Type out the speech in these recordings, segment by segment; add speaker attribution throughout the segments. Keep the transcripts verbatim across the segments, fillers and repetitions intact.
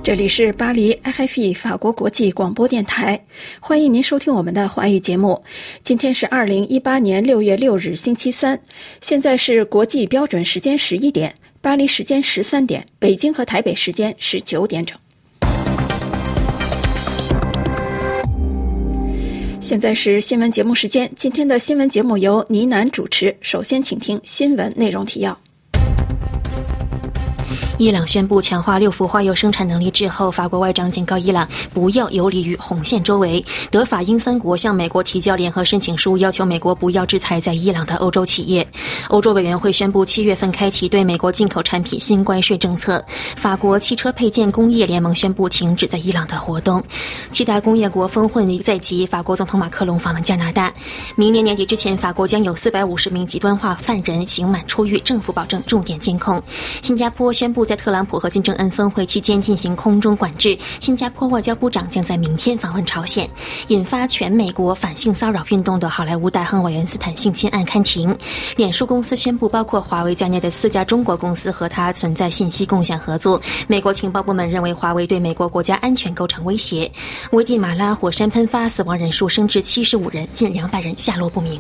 Speaker 1: 这里是巴黎 F I 法国国际广播电台，欢迎您收听我们的华语节目。今天是二零一八年六月六日星期三，现在是国际标准时间十一点，巴黎时间十三点，北京和台北时间是九点整。现在是新闻节目时间，今天的新闻节目由倪楠主持。首先请听新闻内容提要。
Speaker 2: 伊朗宣布强化六氟化铀生产能力之后，法国外长警告伊朗不要游离于红线周围。德法英三国向美国提交联合申请书，要求美国不要制裁在伊朗的欧洲企业。欧洲委员会宣布七月份开启对美国进口产品新关税政策。法国汽车配件工业联盟宣布停止在伊朗的活动。七大工业国峰会在即，法国总统马克龙访问加拿大。明年年底之前，法国将有四百五十名极端化犯人刑满出狱，政府保证重点监控。新加坡宣布在特朗普和金正恩峰会期间进行空中管制，新加坡外交部长将在明天访问朝鲜。引发全美国反性骚扰运动的好莱坞大亨韦恩斯坦性侵案刊庭。脸书公司宣布包括华为在内的四家中国公司和它存在信息共享合作。美国情报部门认为华为对美国国家安全构成威胁。危地马拉火山喷发，死亡人数升至七十五人，近两百人下落不明。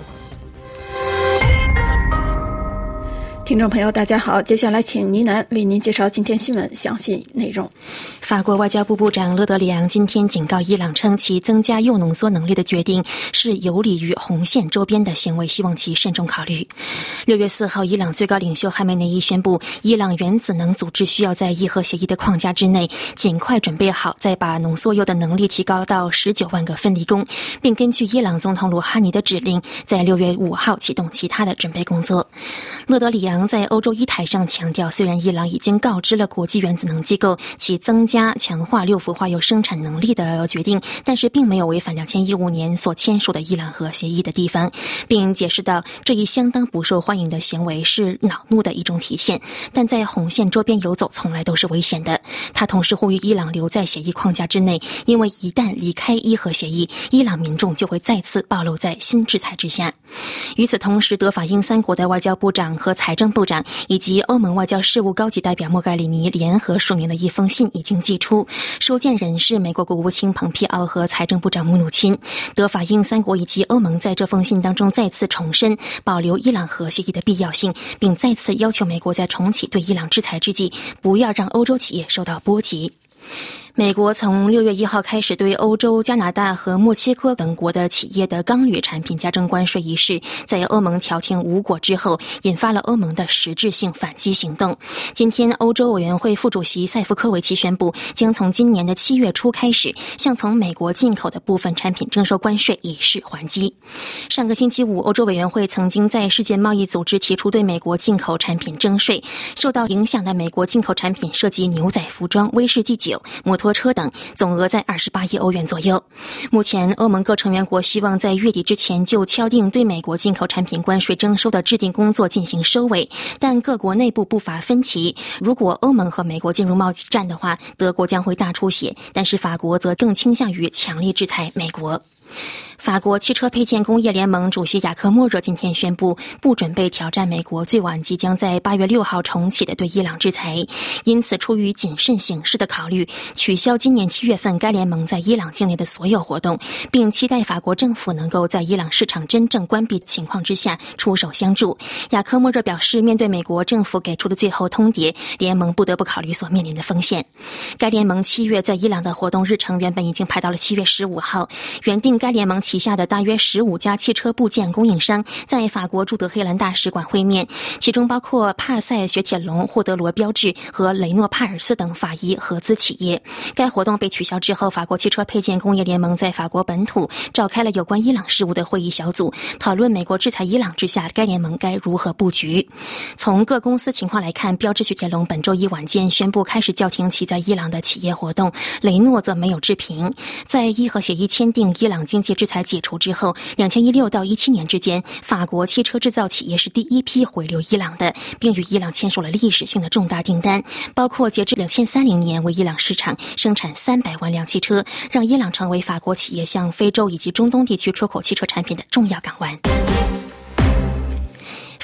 Speaker 1: 听众朋友大家好，接下来请倪楠为您介绍今天新闻详细内容。
Speaker 2: 法国外交部部长勒德里昂今天警告伊朗，称其增加铀浓缩能力的决定是游离于红线周边的行为，希望其慎重考虑。六月四号，伊朗最高领袖哈梅内伊宣布，伊朗原子能组织需要在伊核协议的框架之内尽快准备好，再把浓缩铀的能力提高到十九万个分离工，并根据伊朗总统鲁哈尼的指令，在六月五号启动其他的准备工作。勒德里昂在欧洲议台上强调，虽然伊朗已经告知了国际原子能机构其增加强化六氟化铀生产能力的决定，但是并没有违反二零一五年所签署的伊朗核协议的地方，并解释到这一相当不受欢迎的行为是恼怒的一种体现，但在红线周边游走从来都是危险的。他同时呼吁伊朗留在协议框架之内，因为一旦离开伊核协议，伊朗民众就会再次暴露在新制裁之下。与此同时，德法英三国的外交部长和财政部长以及欧盟外交事务高级代表莫盖里尼联合署名的一封信已经寄出，收件人是美国国务卿蓬佩奥和财政部长穆努钦。德法英三国以及欧盟在这封信当中再次重申保留伊朗核协议的必要性，并再次要求美国在重启对伊朗制裁之际，不要让欧洲企业受到波及。美国从六月一号开始对欧洲、加拿大和墨西哥等国的企业的钢铝产品加征关税一事，在欧盟调停无果之后，引发了欧盟的实质性反击行动。今天，欧洲委员会副主席塞夫科维奇宣布，将从今年的七月初开始，向从美国进口的部分产品征收关税，以示还击。上个星期五，欧洲委员会曾经在世界贸易组织提出对美国进口产品征税，受到影响的美国进口产品涉及牛仔服装、威士忌酒、摩托车等，总额在二十八亿欧元左右。目前，欧盟各成员国希望在月底之前就敲定对美国进口产品关税征收的制定工作进行收尾，但各国内部不乏分歧。如果欧盟和美国进入贸易战的话，德国将会大出血，但是法国则更倾向于强力制裁美国。法国汽车配件工业联盟主席雅克莫热今天宣布，不准备挑战美国最晚即将在八月六号重启的对伊朗制裁，因此出于谨慎行事的考虑，取消今年七月份该联盟在伊朗境内的所有活动，并期待法国政府能够在伊朗市场真正关闭情况之下出手相助。雅克莫热表示，面对美国政府给出的最后通牒，联盟不得不考虑所面临的风险。该联盟七月在伊朗的活动日程原本已经排到了七月十五号，原定该联盟旗下的大约十五家汽车部件供应商在法国驻德黑兰大使馆会面，其中包括帕赛雪铁龙、霍德罗标致和雷诺帕尔斯等法伊合资企业。该活动被取消之后，法国汽车配件工业联盟在法国本土召开了有关伊朗事务的会议小组，讨论美国制裁伊朗之下该联盟该如何布局。从各公司情况来看，标致雪铁龙本周一晚间宣布开始叫停其在伊朗的企业活动，雷诺则没有置评。在伊核协议签订、伊朗经济制裁解除之后，二零一六到一七年之间，法国汽车制造企业是第一批回流伊朗的，并与伊朗签署了历史性的重大订单，包括截至二零三零年为伊朗市场生产三百万辆汽车，让伊朗成为法国企业向非洲以及中东地区出口汽车产品的重要港湾。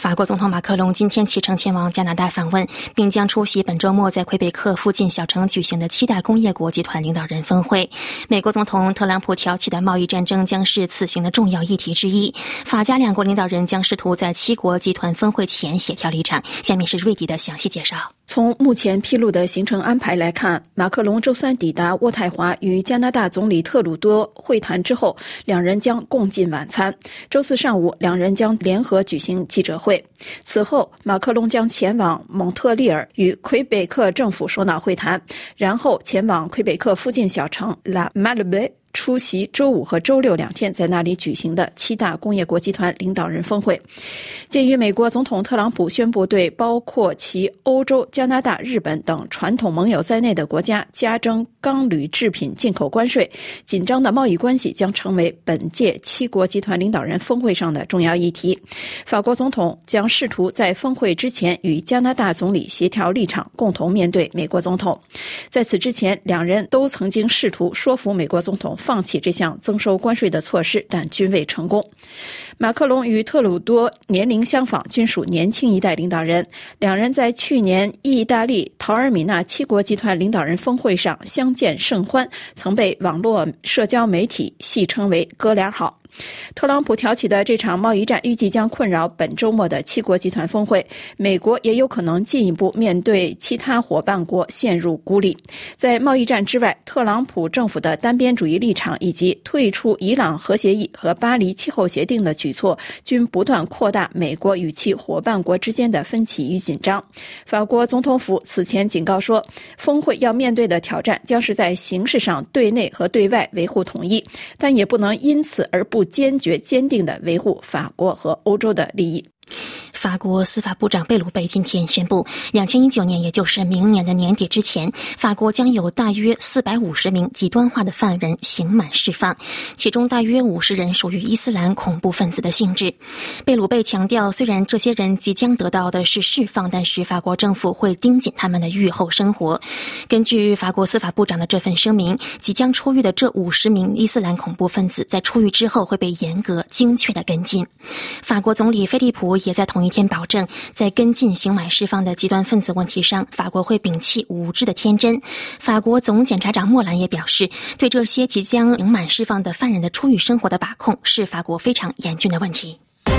Speaker 2: 法国总统马克龙今天启程前往加拿大访问，并将出席本周末在魁北克附近小城举行的七大工业国集团领导人峰会。美国总统特朗普挑起的贸易战争将是此行的重要议题之一。法加两国领导人将试图在七国集团峰会前协调立场。下面是瑞迪的详细介绍。
Speaker 1: 从目前披露的行程安排来看，马克龙周三抵达渥太华，与加拿大总理特鲁多会谈之后，两人将共进晚餐。周四上午，两人将联合举行记者会。此后，马克龙将前往蒙特利尔与魁北克政府首脑会谈，然后前往魁北克附近小城拉马勒贝，出席周五和周六两天在那里举行的七大工业国集团领导人峰会。鉴于美国总统特朗普宣布对包括其欧洲、加拿大、日本等传统盟友在内的国家加征钢铝制品进口关税，紧张的贸易关系将成为本届七国集团领导人峰会上的重要议题。法国总统将试图在峰会之前与加拿大总理协调立场，共同面对美国总统。在此之前，两人都曾经试图说服美国总统放弃这项增收关税的措施，但均未成功。马克龙与特鲁多年龄相仿，均属年轻一代领导人。两人在去年意大利陶尔米纳七国集团领导人峰会上相见甚欢，曾被网络社交媒体戏称为哥俩好。特朗普挑起的这场贸易战预计将困扰本周末的七国集团峰会，美国也有可能进一步面对其他伙伴国陷入孤立。在贸易战之外，特朗普政府的单边主义立场以及退出伊朗核协议和巴黎气候协定的举措均不断扩大美国与其伙伴国之间的分歧与紧张。法国总统府此前警告说，峰会要面对的挑战将是在形式上对内和对外维护统一，但也不能因此而不坚决坚定地维护法国和欧洲的利益。
Speaker 2: 法国司法部长贝鲁贝今天宣布，二零一九年，也就是明年的年底之前，法国将有大约四百五十名极端化的犯人刑满释放，其中大约五十人属于伊斯兰恐怖分子的性质。贝鲁贝强调，虽然这些人即将得到的是释放，但是法国政府会盯紧他们的狱后生活。根据法国司法部长的这份声明，即将出狱的这五十名伊斯兰恐怖分子在出狱之后会被严格精确的跟进。法国总理菲利普也在同一天保证，在跟进刑满释放的极端分子问题上，法国会摒弃无知的天真。法国总检察长莫兰也表示，对这些即将刑满释放的犯人的出狱生活的把控是法国非常严峻的问题。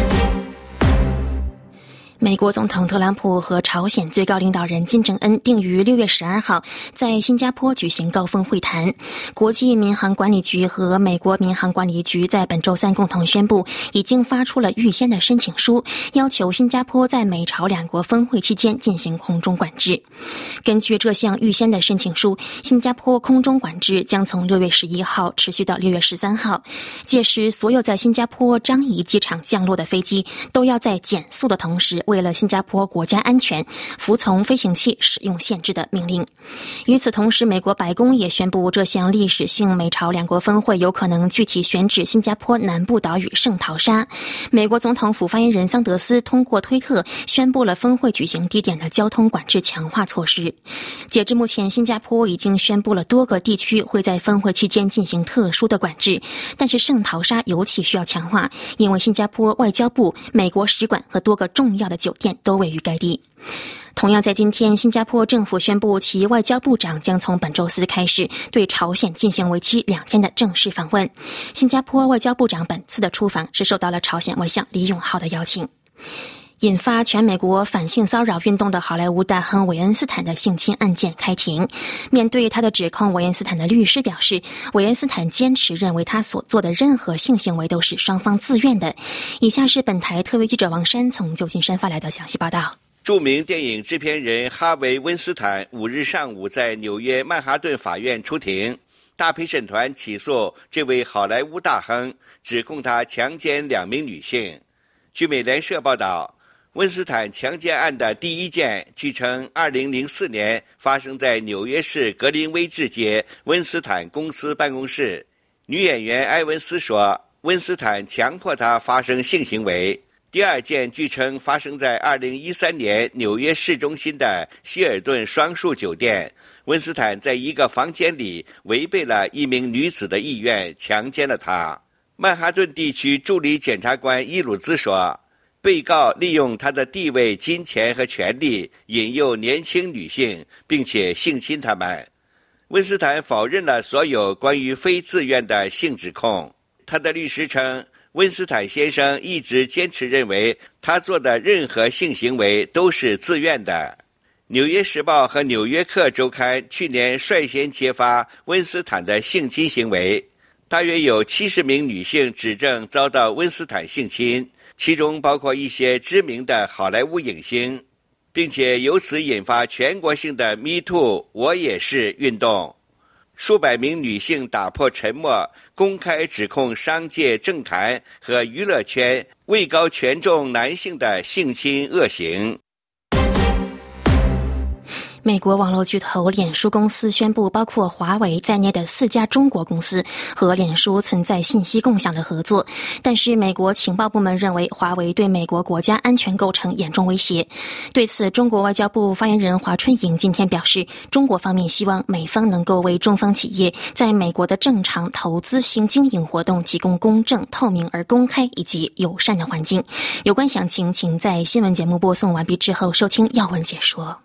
Speaker 2: 美国总统特朗普和朝鲜最高领导人金正恩定于六月十二号在新加坡举行高峰会谈。国际民航管理局和美国民航管理局在本周三共同宣布，已经发出了预先的申请书，要求新加坡在美朝两国峰会期间进行空中管制。根据这项预先的申请书，新加坡空中管制将从六月十一号持续到六月十三号，届时所有在新加坡樟宜机场降落的飞机都要在减速的同时，为了新加坡国家安全，服从飞行器使用限制的命令。与此同时，美国白宫也宣布，这项历史性美朝两国峰会有可能具体选址新加坡南部岛屿圣淘沙。美国总统府发言人桑德斯通过推特宣布了峰会举行地点的交通管制强化措施。截至目前，新加坡已经宣布了多个地区会在峰会期间进行特殊的管制，但是圣淘沙尤其需要强化，因为新加坡外交部、美国使馆和多个重要的酒店都位于该地。同样在今天，新加坡政府宣布，其外交部长将从本周四开始对朝鲜进行为期两天的正式访问。新加坡外交部长本次的出访是受到了朝鲜外相李永浩的邀请。引发全美国反性骚扰运动的好莱坞大亨韦恩斯坦的性侵案件开庭。面对他的指控，韦恩斯坦的律师表示，韦恩斯坦坚持认为他所做的任何性行为都是双方自愿的。以下是本台特约记者王珊从旧金山发来的详细报道。
Speaker 3: 著名电影制片人哈维·温斯坦五日上午在纽约曼哈顿法院出庭，大陪审团起诉这位好莱坞大亨，指控他强奸两名女性。据美联社报道，温斯坦强奸案的第一件据称二零零四年发生在纽约市格林威治街温斯坦公司办公室。女演员埃文斯说，温斯坦强迫她发生性行为。第二件据称发生在二零一三年纽约市中心的希尔顿双树酒店，温斯坦在一个房间里违背了一名女子的意愿，强奸了她。曼哈顿地区助理检察官伊鲁兹说， 被告利用他的地位、金钱和权力引诱年轻女性，并且性侵她们。温斯坦否认了所有关于非自愿的性指控。他的律师称，温斯坦先生一直坚持认为他做的任何性行为都是自愿的。纽约时报和纽约客周刊去年率先揭发温斯坦的性侵行为，大约有七十名女性指证遭到温斯坦性侵，其中包括一些知名的好莱坞影星，并且由此引发全国性的 Me Too 我也是运动。数百名女性打破沉默，公开指控商界、政坛和娱乐圈位高权重男性的性侵恶行。
Speaker 2: 美国网络巨头脸书公司宣布，包括华为在内的四家中国公司和脸书存在信息共享的合作，但是美国情报部门认为华为对美国国家安全构成严重威胁。对此，中国外交部发言人华春莹今天表示，中国方面希望美方能够为中方企业在美国的正常投资性经营活动提供公正、透明而公开以及友善的环境。有关详情，请在新闻节目播送完毕之后收听要闻解说。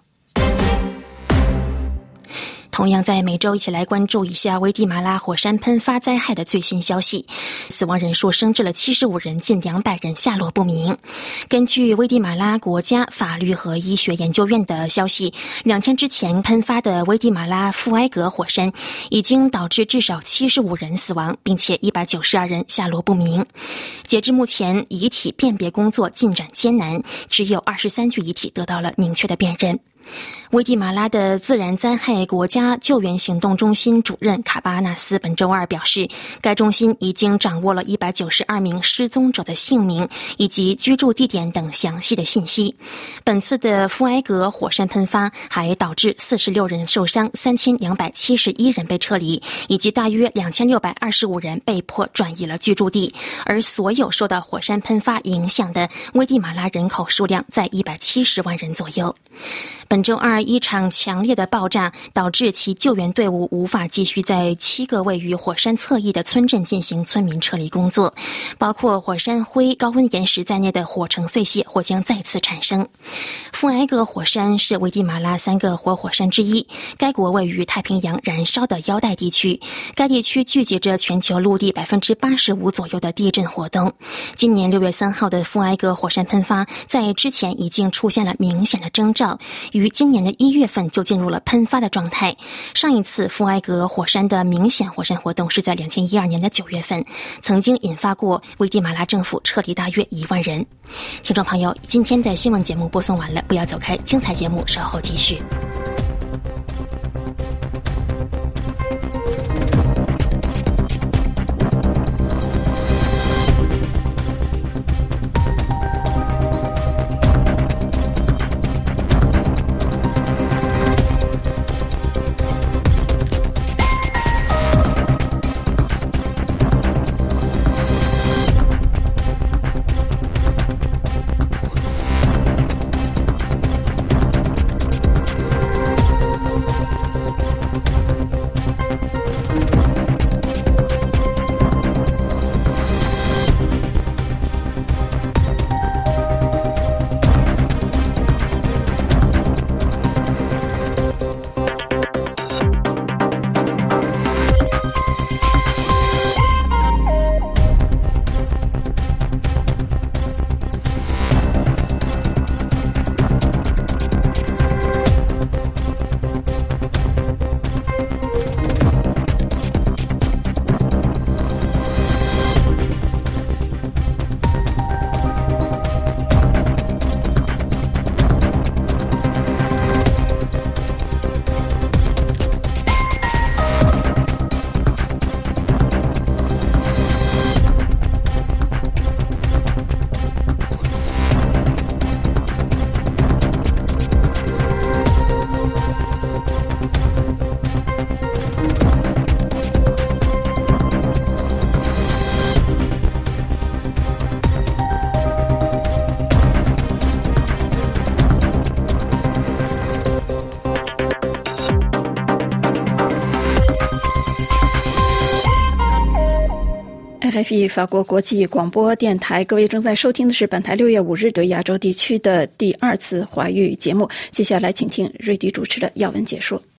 Speaker 2: 同样在每周一起来关注一下危地马拉火山喷发灾害的最新消息，死亡人数升至了七十五人，近两百人下落不明。根据危地马拉国家法律和医学研究院的消息，两天之前喷发的危地马拉富埃格火山已经导致至少七十五人死亡，并且一百九十二人下落不明。截至目前，遗体辨别工作进展艰难，只有二十三具遗体得到了明确的辨认。危地马拉的自然灾害国家救援行动中心主任卡巴纳斯本周二表示，该中心已经掌握了一百九十二名失踪者的姓名以及居住地点等详细的信息。本次的富埃格火山喷发还导致四十六人受伤，三千两百七十一人被撤离，以及大约两千六百二十五人被迫转移了居住地。而所有受到火山喷发影响的危地马拉人口数量在一百七十万人左右。本周二，一场强烈的爆炸导致其救援队伍无法继续在七个位于火山侧翼的村镇进行村民撤离工作，包括火山灰、高温岩石在内的火成碎屑或将再次产生。富埃格火山是危地马拉三个活火山之一，该国位于太平洋燃烧的腰带地区，该地区聚集着全球陆地百分之八十五左右的地震活动。今年六月三号的富埃格火山喷发，在之前已经出现了明显的征兆，于今年的一月份就进入了喷发的状态。上一次富埃格火山的明显火山活动是在二零一二年的九月份，曾经引发过危地马拉政府撤离大约一万人。听众朋友，今天的新闻节目播送完了，不要走开，精彩节目稍后继续。
Speaker 1: F I 法国国际广播电台，各位正在收听的是本台六月五日对亚洲地区的第二次华语节目。接下来请听瑞迪主持的要闻解说。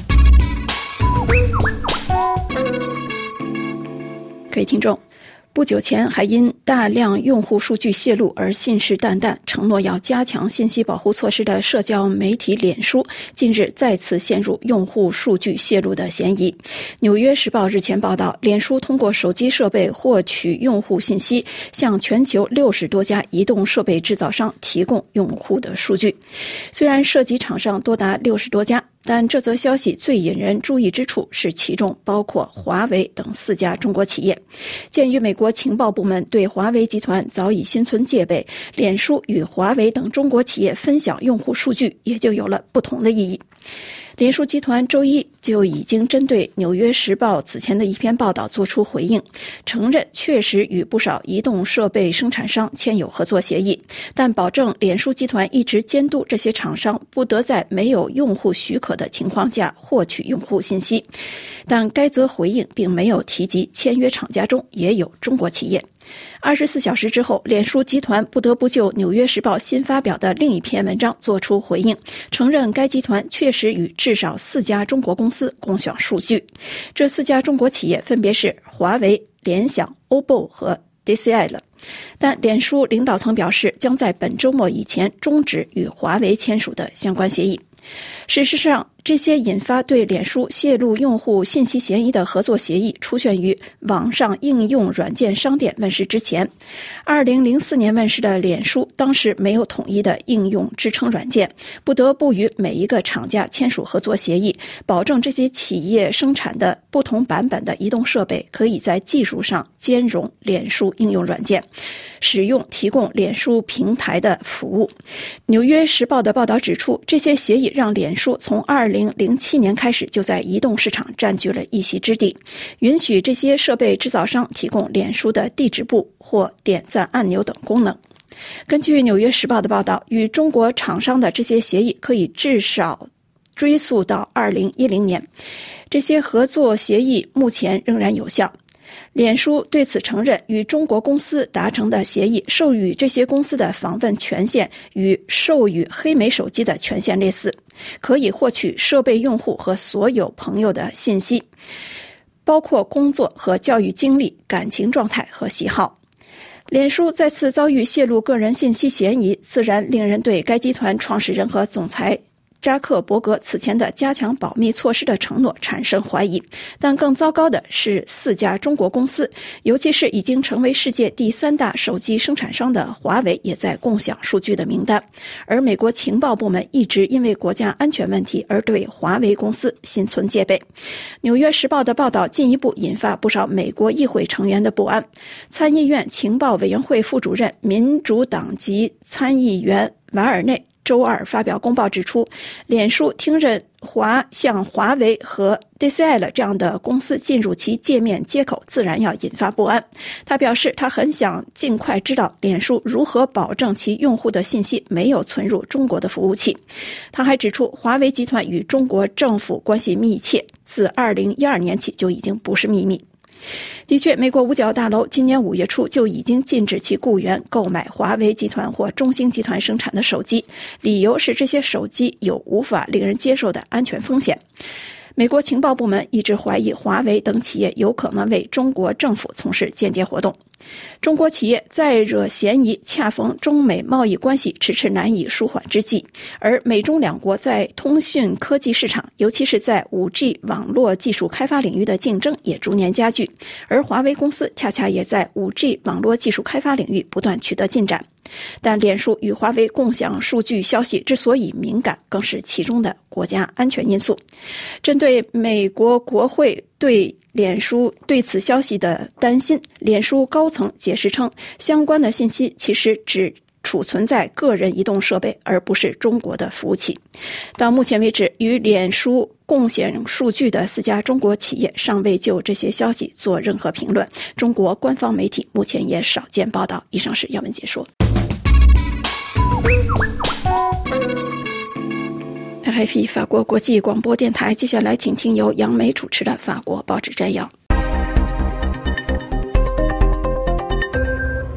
Speaker 1: 各位听众，不久前还因大量用户数据泄露而信誓旦旦承诺要加强信息保护措施的社交媒体脸书，近日再次陷入用户数据泄露的嫌疑。纽约时报日前报道，脸书通过手机设备获取用户信息，向全球六十多家移动设备制造商提供用户的数据。虽然涉及厂商多达六十多家，但这则消息最引人注意之处是其中包括华为等四家中国企业。鉴于美国情报部门对华为集团早已心存戒备，脸书与华为等中国企业分享用户数据也就有了不同的意义。脸书集团周一就已经针对《纽约时报》此前的一篇报道作出回应，承认确实与不少移动设备生产商签有合作协议，但保证脸书集团一直监督这些厂商不得在没有用户许可的情况下获取用户信息。但该则回应并没有提及签约厂家中也有中国企业。二十四小时之后，脸书集团不得不就《纽约时报》新发表的另一篇文章做出回应，承认该集团确实与至少四家中国公司共享数据。这四家中国企业分别是华为、联想、O P P O 和 D C L。但脸书领导层表示，将在本周末以前终止与华为签署的相关协议。事实上，这些引发对脸书泄露用户信息嫌疑的合作协议出现于网上应用软件商店问世之前。二零零四年问世的脸书当时没有统一的应用支撑软件，不得不与每一个厂家签署合作协议，保证这些企业生产的不同版本的移动设备可以在技术上兼容脸书应用软件，使用提供脸书平台的服务。纽约时报的报道指出，这些协议让脸书从二零零七年开始就在移动市场占据了一席之地，允许这些设备制造商提供脸书的地址簿或点赞按钮等功能。根据纽约时报的报道，与中国厂商的这些协议可以至少追溯到二零一零年，这些合作协议目前仍然有效。脸书对此承认，与中国公司达成的协议授予这些公司的访问权限与授予黑莓手机的权限类似，可以获取设备用户和所有朋友的信息，包括工作和教育经历、感情状态和喜好。脸书再次遭遇泄露个人信息嫌疑，自然令人对该集团创始人和总裁扎克伯格此前的加强保密措施的承诺产生怀疑。但更糟糕的是，四家中国公司，尤其是已经成为世界第三大手机生产商的华为，也在共享数据的名单。而美国情报部门一直因为国家安全问题而对华为公司心存戒备。纽约时报的报道进一步引发不少美国议会成员的不安。参议院情报委员会副主任、民主党籍参议员瓦尔内周二发表公报指出，脸书听任华像华为和 D C L 这样的公司进入其界面接口，自然要引发不安。他表示，他很想尽快知道脸书如何保证其用户的信息没有存入中国的服务器。他还指出，华为集团与中国政府关系密切，自二零一二年起就已经不是秘密。的确，美国五角大楼今年五月初就已经禁止其雇员购买华为集团或中兴集团生产的手机，理由是这些手机有无法令人接受的安全风险。美国情报部门一直怀疑华为等企业有可能为中国政府从事间谍活动。中国企业再惹嫌疑，恰逢中美贸易关系迟迟难以舒缓之际，而美中两国在通讯科技市场，尤其是在 五 G 网络技术开发领域的竞争也逐年加剧，而华为公司恰恰也在 五 G 网络技术开发领域不断取得进展。但脸书与华为共享数据消息之所以敏感，更是其中的国家安全因素。针对美国国会对脸书对此消息的担心，脸书高层解释称，相关的信息其实只储存在个人移动设备，而不是中国的服务器。到目前为止，与脸书共享数据的四家中国企业尚未就这些消息做任何评论，中国官方媒体目前也少见报道。以上是要闻解说。R F I 法国国际广播电台，接下来请听由杨梅主持的法国报纸摘要。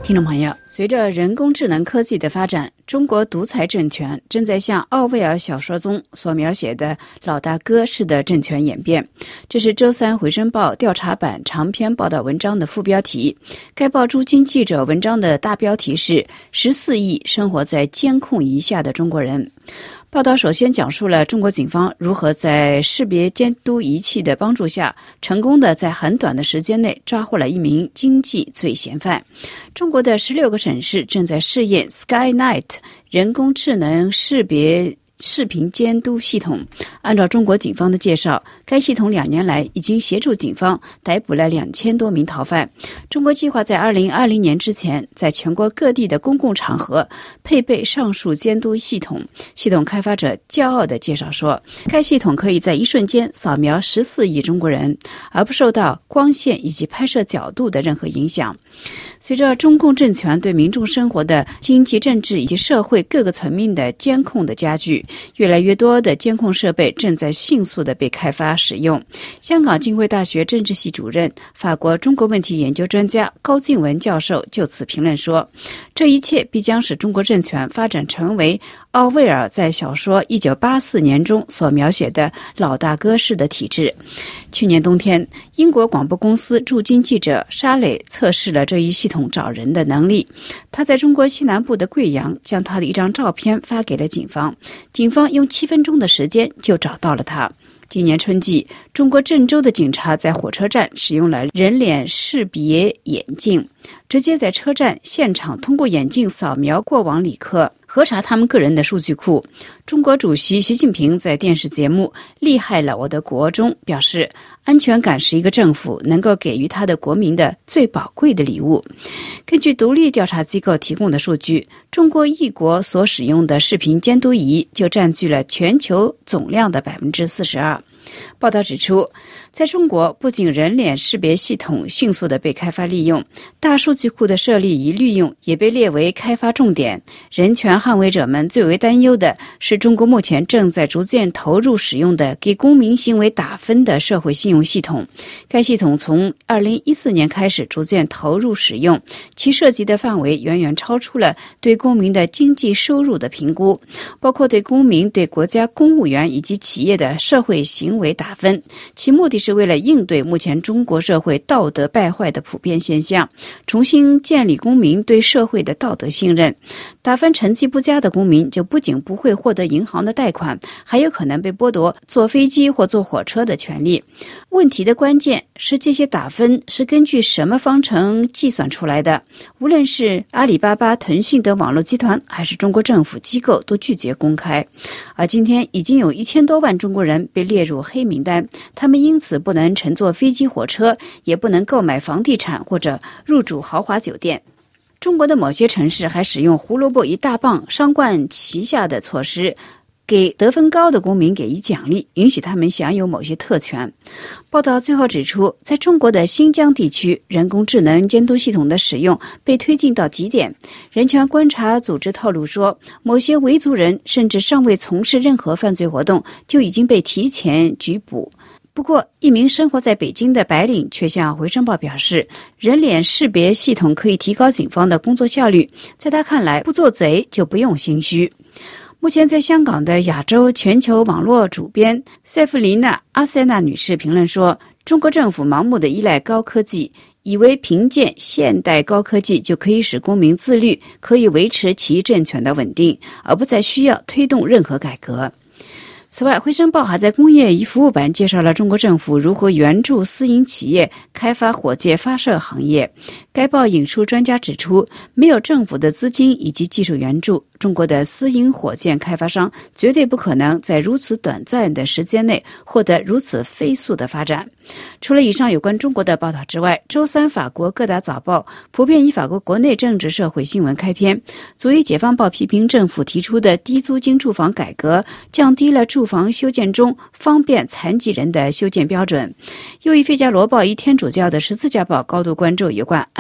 Speaker 4: 听众朋友，随着人工智能科技的发展，中国独裁政权正在向奥威尔小说中所描写的老大哥式的政权演变。这是周三《回声报》调查版长篇报道文章的副标题。该报驻京记者文章的大标题是十四亿生活在监控仪下的中国人。报道首先讲述了中国警方如何在识别监督仪器的帮助下，成功的在很短的时间内抓获了一名经济罪嫌犯。中国的十六个省市正在试验 Skynet 人工智能识别视频监督系统。按照中国警方的介绍，该系统两年来已经协助警方逮捕了两千多名逃犯。中国计划在二零二零年之前，在全国各地的公共场合配备上述监督系统。系统开发者骄傲地介绍说，该系统可以在一瞬间扫描十四亿中国人，而不受到光线以及拍摄角度的任何影响。随着中共政权对民众生活的经济、政治以及社会各个层面的监控的加剧，越来越多的监控设备正在迅速地被开发使用。香港浸会大学政治系主任、法国中国问题研究专家高静文教授就此评论说，这一切必将使中国政权发展成为奥威尔在小说《一九八四年》中所描写的老大哥式的体制。去年冬天，英国广播公司驻京记者沙磊测试了这一系统找人的能力。他在中国西南部的贵阳将他的一张照片发给了警方，警方用七分钟的时间就找到了他。今年春季，中国郑州的警察在火车站使用了人脸识别眼镜，直接在车站现场通过眼镜扫描过往旅客，核查他们个人的数据库。中国主席习近平在电视节目《厉害了我的国》中表示，安全感是一个政府能够给予他的国民的最宝贵的礼物。根据独立调查机构提供的数据，中国一国所使用的视频监督仪就占据了全球总量的 百分之四十二。报道指出，在中国，不仅人脸识别系统迅速地被开发利用，大数据库的设立与利用也被列为开发重点。人权捍卫者们最为担忧的是，中国目前正在逐渐投入使用的给公民行为打分的社会信用系统。该系统从二零一四年开始逐渐投入使用，其涉及的范围远远超出了对公民的经济收入的评估，包括对公民、对国家公务员以及企业的社会行为打分。其目的是为了应对目前中国社会道德败坏的普遍现象，重新建立公民对社会的道德信任。打分成绩不佳的公民就不仅不会获得银行的贷款，还有可能被剥夺坐飞机或坐火车的权利。问题的关键是，这些打分是根据什么方程计算出来的？无论是阿里巴巴、腾讯等网络集团，还是中国政府机构，都拒绝公开。而今天已经有一千多万中国人被列入黑名单，他们因此不能乘坐飞机、火车，也不能购买房地产或者入住豪华酒店。中国的某些城市还使用胡萝卜一大棒双冠齐下的措施，给得分高的公民给予奖励，允许他们享有某些特权。报道最后指出，在中国的新疆地区，人工智能监督系统的使用被推进到极点。人权观察组织透露说，某些维族人甚至尚未从事任何犯罪活动，就已经被提前拘捕。不过，一名生活在北京的白领却向《回声报》表示，人脸识别系统可以提高警方的工作效率。在他看来，不做贼就不用心虚。目前在香港的亚洲全球网络主编塞弗琳娜·阿塞纳女士评论说，中国政府盲目的依赖高科技，以为凭借现代高科技就可以使公民自律，可以维持其政权的稳定，而不再需要推动任何改革。此外，《回声报》还在工业与服务版介绍了中国政府如何援助私营企业开发火箭发射行业。该报引述专家指出，没有政府的资金以及技术援助，中国的私营火箭开发商绝对不可能在如此短暂的时间内获得如此飞速的发展。除了以上有关中国的报道之外，周三法国各大早报普遍以法国国内政治社会新闻开篇。左翼解放报批评政府提出的低租金住房改革降低了住房修建中方便残疾人的修建标准。右翼费加罗报以天主教的十字架报高度关注有关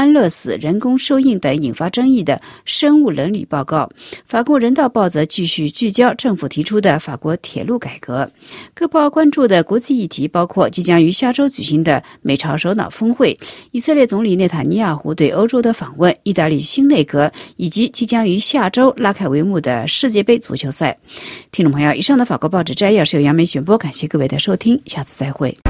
Speaker 4: 安乐死、人工受孕等引发争议的生物伦理报告。法国人道报则继续聚焦政府提出的法国铁路改革。各报关注的国际议题包括即将于下周举行的美朝首脑峰会、以色列总理内塔尼亚胡对欧洲的访问、意大利新内阁，以及即将于下周拉开帷幕的世界杯足球赛。听众朋友，以上的法国报纸摘要是由杨梅选播，感谢各位的收听，下次再会。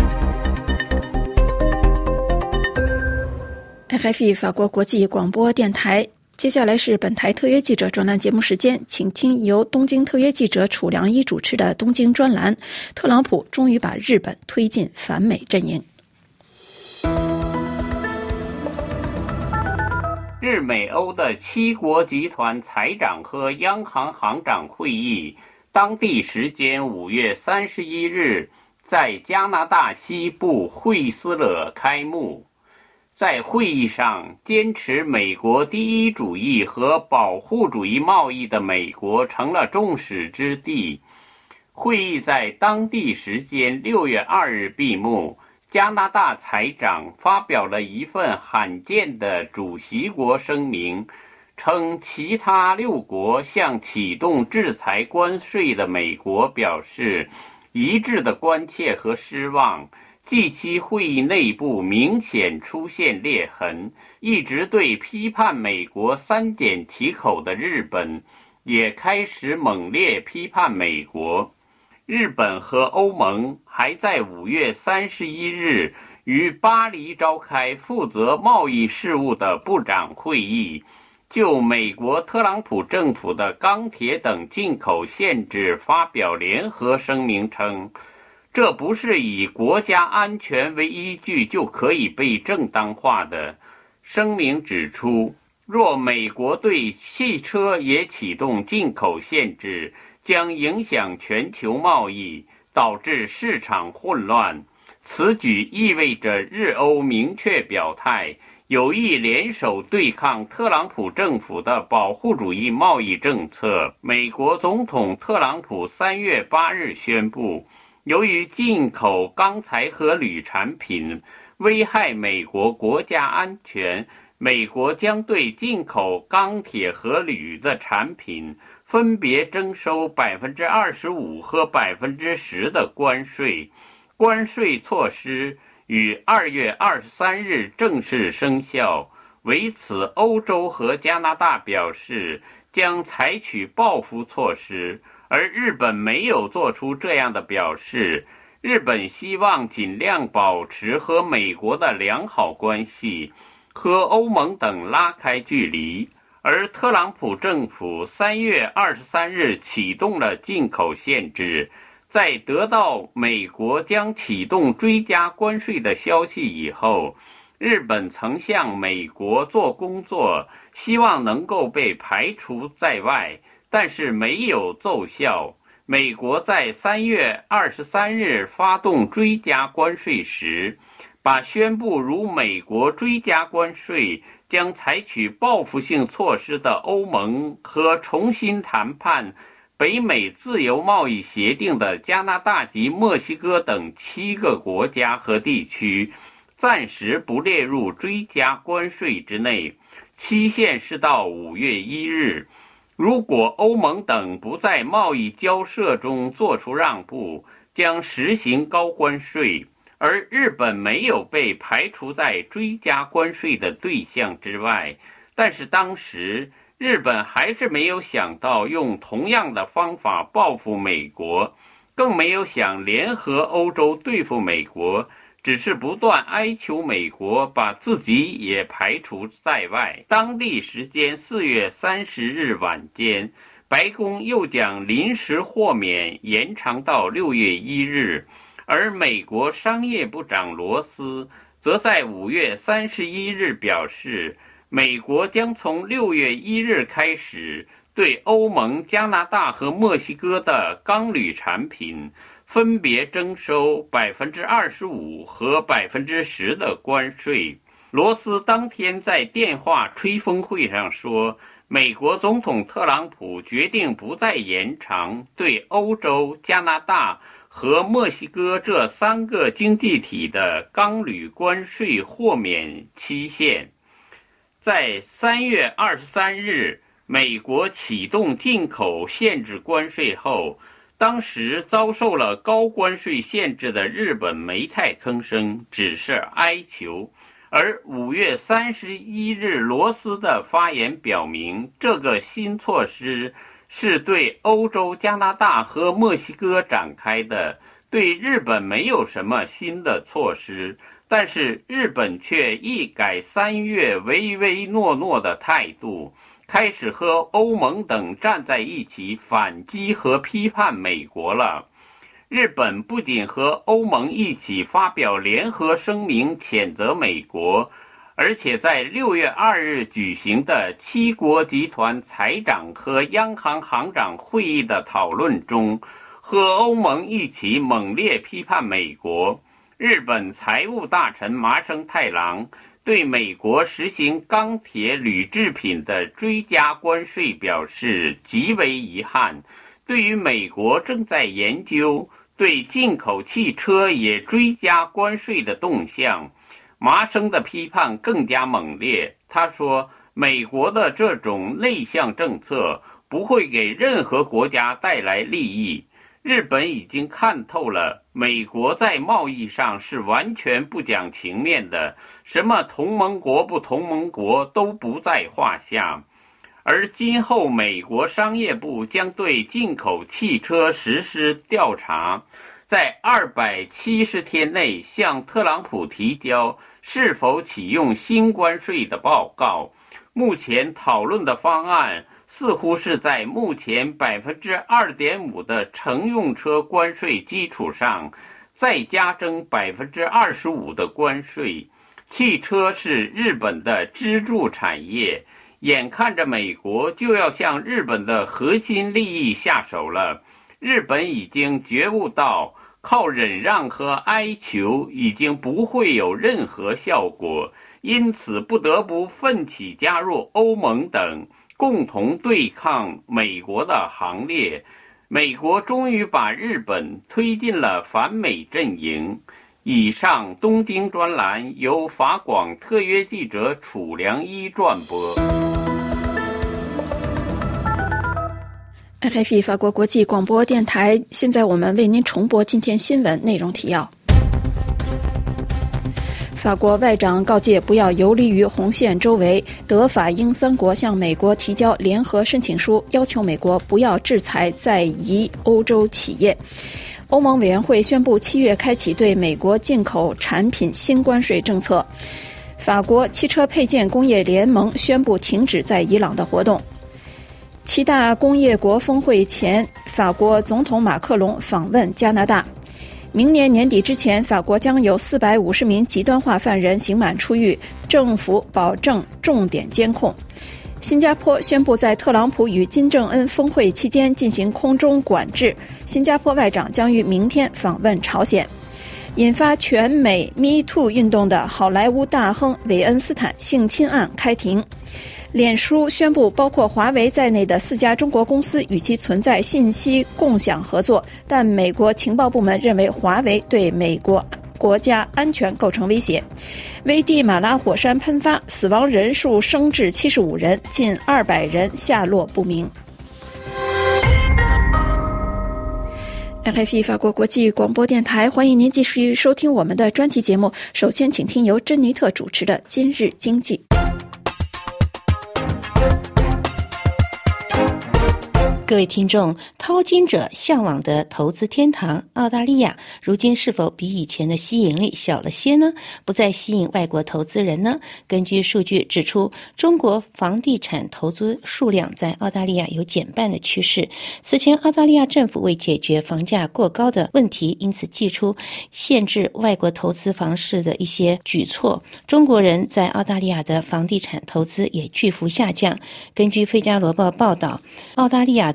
Speaker 1: F F E 法国国际广播电台，接下来是本台特约记者专栏节目时间，请听由东京特约记者楚良一主持的东京专栏。特朗普终于把日本推进反美阵营。
Speaker 5: 日美欧的七国集团财长和央行行长会议，当地时间五月三十一日在加拿大西部惠斯勒开幕。在会议上，坚持美国第一主义和保护主义贸易的美国成了众矢之的。会议在当地时间六月二日闭幕，加拿大财长发表了一份罕见的主席国声明，称其他六国向启动制裁关税的美国表示一致的关切和失望。即其会议内部明显出现裂痕，一直对批判美国三缄其口的日本也开始猛烈批判美国。日本和欧盟还在五月三十一日于巴黎召开负责贸易事务的部长会议，就美国特朗普政府的钢铁等进口限制发表联合声明称，这不是以国家安全为依据就可以被正当化的。声明指出，若美国对汽车也启动进口限制，将影响全球贸易，导致市场混乱。此举意味着日欧明确表态，有意联手对抗特朗普政府的保护主义贸易政策。美国总统特朗普三月八日宣布，由于进口钢材和铝产品危害美国国家安全，美国将对进口钢铁和铝的产品分别征收百分之二十五和百分之十的关税。关税措施于二月二十三日正式生效。为此，欧洲和加拿大表示将采取报复措施。而日本没有做出这样的表示，日本希望尽量保持和美国的良好关系，和欧盟等拉开距离。而特朗普政府三月二十三日启动了进口限制，在得到美国将启动追加关税的消息以后，日本曾向美国做工作，希望能够被排除在外，但是没有奏效。美国在三月二十三日发动追加关税时，把宣布如美国追加关税将采取报复性措施的欧盟和重新谈判北美自由贸易协定的加拿大及墨西哥等七个国家和地区暂时不列入追加关税之内，期限是到五月一日。如果欧盟等不在贸易交涉中做出让步，将实行高关税，而日本没有被排除在追加关税的对象之外。但是当时日本还是没有想到用同样的方法报复美国，更没有想联合欧洲对付美国，只是不断哀求美国把自己也排除在外。当地时间四月三十日晚间，白宫又将临时豁免延长到六月一日，而美国商业部长罗斯则在五月三十一日表示，美国将从六月一日开始对欧盟、加拿大和墨西哥的钢铝产品分别征收百分之二十五和百分之十的关税。罗斯当天在电话吹风会上说，美国总统特朗普决定不再延长对欧洲、加拿大和墨西哥这三个经济体的钢铝关税豁免期限。 在三月二十三日，美国启动进口限制关税后，当时遭受了高关税限制的日本没太吭声，只是哀求。而五月三十一日罗斯的发言表明，这个新措施是对欧洲、加拿大和墨西哥展开的，对日本没有什么新的措施。但是日本却一改三月唯唯诺诺的态度，开始和欧盟等站在一起反击和批判美国了。日本不仅和欧盟一起发表联合声明谴责美国，而且在六月二日举行的七国集团财长和央行行长会议的讨论中，和欧盟一起猛烈批判美国。日本财务大臣麻生太郎对美国实行钢铁、铝制品的追加关税表示极为遗憾。对于美国正在研究对进口汽车也追加关税的动向，麻生的批判更加猛烈。他说，美国的这种内向政策不会给任何国家带来利益。日本已经看透了，美国在贸易上是完全不讲情面的，什么同盟国不同盟国都不在话下。而今后美国商业部将对进口汽车实施调查，在二百七十天内向特朗普提交是否启用新关税的报告。目前讨论的方案似乎是在目前 百分之二点五 的乘用车关税基础上，再加征 百分之二十五 的关税。汽车是日本的支柱产业，眼看着美国就要向日本的核心利益下手了。日本已经觉悟到，靠忍让和哀求已经不会有任何效果，因此不得不奋起加入欧盟等，共同对抗美国的行列。美国终于把日本推进了反美阵营。以上东京专栏由法广特约记者楚良一转播。
Speaker 1: R F I 法国国际广播电台，现在我们为您重播今天新闻内容提要。法国外长告诫不要游离于红线周围，德法英三国向美国提交联合申请书，要求美国不要制裁在夷欧洲企业。欧盟委员会宣布七月开启对美国进口产品新关税政策。法国汽车配件工业联盟宣布停止在伊朗的活动。七大工业国峰会前，法国总统马克龙访问加拿大。明年年底之前，法国将有四百五十名极端化犯人刑满出狱，政府保证重点监控。新加坡宣布在特朗普与金正恩峰会期间进行空中管制。新加坡外长将于明天访问朝鲜。引发全美 Me Too 运动的好莱坞大亨韦恩斯坦性侵案开庭。脸书宣布包括华为在内的四家中国公司与其存在信息共享合作，但美国情报部门认为华为对美国国家安全构成威胁。危地马拉火山喷发，死亡人数升至七十五人，近二百人下落不明。R F I 法国国际广播电台，欢迎您继续收听我们的专题节目。首先请听由珍妮特主持的《今日经济》。
Speaker 6: 各位听众，淘金者向往的投资天堂澳大利亚，如今是否比以前的吸引力小了些呢？不再吸引外国投资人呢？根据数据指出，中国房地产投资数量在澳大利亚有减半的趋势。此前，澳大利亚政府为解决房价过高的问题，因此祭出限制外国投资房市的一些举措。中国人在澳大利亚的房地产投资也巨幅下降。根据《费加罗报》报道，澳大利亚的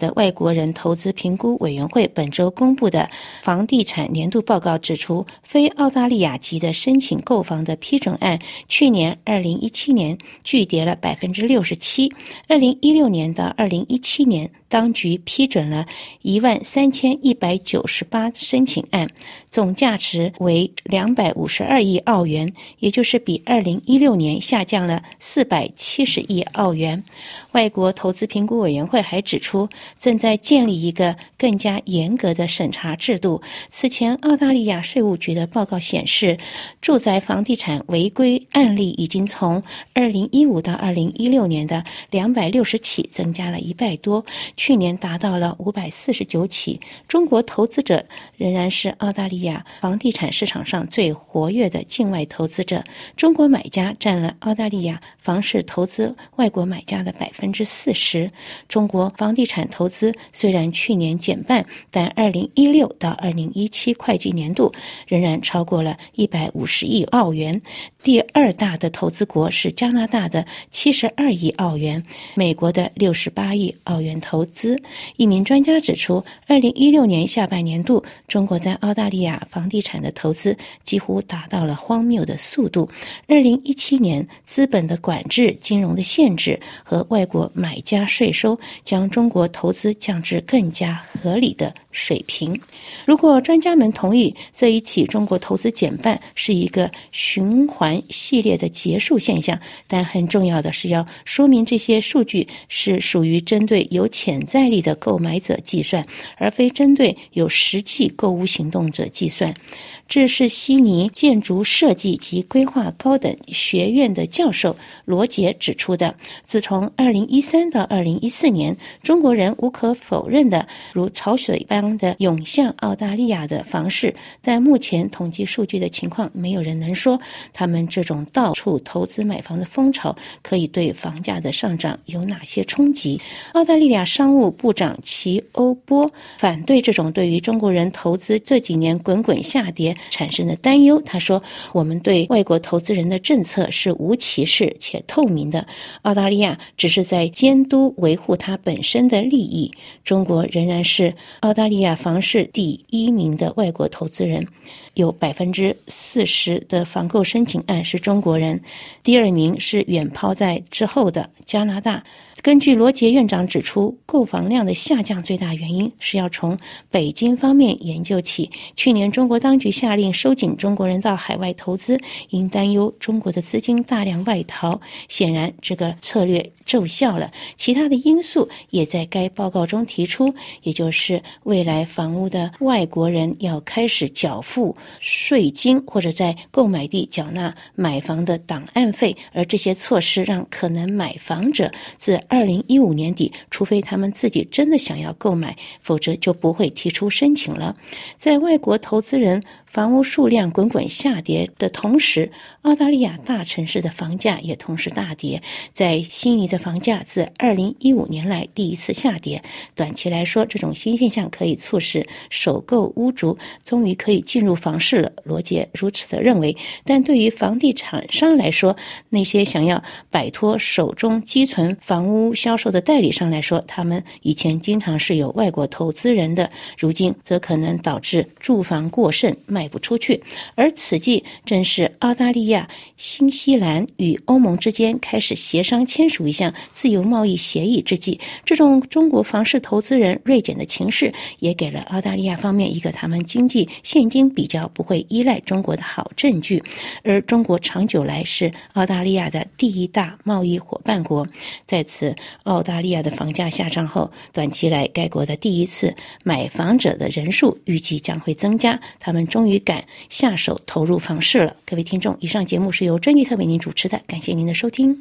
Speaker 6: 的外国人投资评估委员会本周公布的房地产年度报告指出，非澳大利亚籍的申请购房的批准案，去年二零一七年巨跌了百分之六十七，二零一六年到二零一七年，当局批准了一万三千一百九十八申请案，总价值为两百五十二亿澳元，也就是比二零一六年下降了四百七十亿澳元。外国投资评估委员会还指出，正在建立一个更加严格的审查制度。此前，澳大利亚税务局的报告显示，住宅房地产违规案例已经从二零一五到二零一六年的两百六十起增加了一倍多，去年达到了五百四十九起。中国投资者仍然是澳大利亚房地产市场上最活跃的境外投资者，中国买家占了澳大利亚房市投资外国买家的百分之四十。中国房地产投资虽然去年减半，但二零一六到二零一七会计年度仍然超过了一百五十亿澳元。第二大的投资国是加拿大的七十二亿澳元，美国的六十八亿澳元投资。一名专家指出，二零一六年下半年度，中国在澳大利亚房地产的投资几乎达到了荒谬的速度。二零一七年，资本的管制、金融的限制和外国买家税收将中国投资降至更加合理的水平。如果专家们同意这一起中国投资减半是一个循环系列的结束现象，但很重要的是要说明这些数据是属于针对有潜在力的购买者计算，而非针对有实际购物行动者计算。这是悉尼建筑设计及规划高等学院的教授罗杰指出的。自从二零一三到二零一四年，中国人无可否认的如潮水般的涌向澳大利亚的房市，但目前统计数据的情况，没有人能说他们这种到处投资买房的风潮可以对房价的上涨有哪些冲击。澳大利亚商务部长齐欧波反对这种对于中国人投资这几年滚滚下跌产生的担忧。他说，我们对外国投资人的政策是无歧视且透明的，澳大利亚只是在监督维护它本身的利益。中国仍然是澳大利亚房市第一名的外国投资人，有百分之四十的房购申请案是中国人，第二名是远抛在之后的加拿大。根据罗杰院长指出，购房量的下降最大原因是要从北京方面研究起。去年中国当局下令收紧中国人到海外投资，因担忧中国的资金大量外逃，显然这个策略奏效了。其他的因素也在该报告中提出，也就是未来房屋的外国人要开始缴付税金，或者在购买地缴纳买房的档案费，而这些措施让可能买房者自二零一五年底，除非他们自己真的想要购买，否则就不会提出申请了。在外国投资人房屋数量滚滚下跌的同时，澳大利亚大城市的房价也同时大跌。在悉尼的房价自二零一五年来第一次下跌。短期来说，这种新现象可以促使首购屋主终于可以进入房市了，罗杰如此的认为。但对于房地产商来说，那些想要摆脱手中积存房屋销售的代理商来说，他们以前经常是有外国投资人的，如今则可能导致住房过剩，卖不出去。而此际正是澳大利亚、新西兰与欧盟之间开始协商签署一项自由贸易协议之际，这种中国房市投资人锐减的情势也给了澳大利亚方面一个他们经济现今比较不会依赖中国的好证据。而中国长久来是澳大利亚的第一大贸易伙伴国，在此澳大利亚的房价下降后，短期来该国的第一次买房者的人数预计将会增加，他们终于敢下手投入房市了。各位听众，以上节目是由珍妮特为您主持的，感谢您的收听。